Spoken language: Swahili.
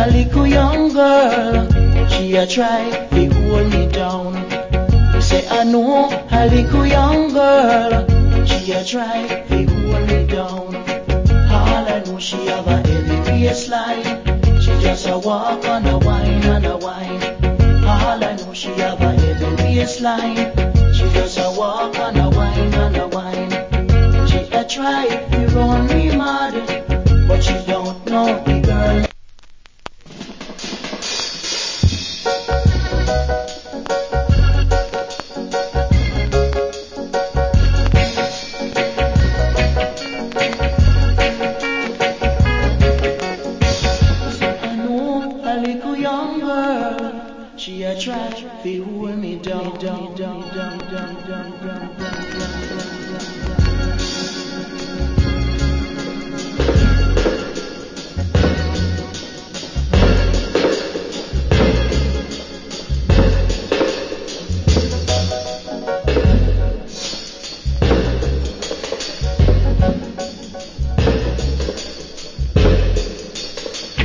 a little young girl, she a try to hold me down. Say I know a little young girl, she a try to hold me down. All I know she have a heavy waistline, she just a walk on a wine and a wine. All I know she have a heavy waistline, she just a walk on a wine and a wine. She a try to run me mad, but she don't know the girl. She a try to hold me down.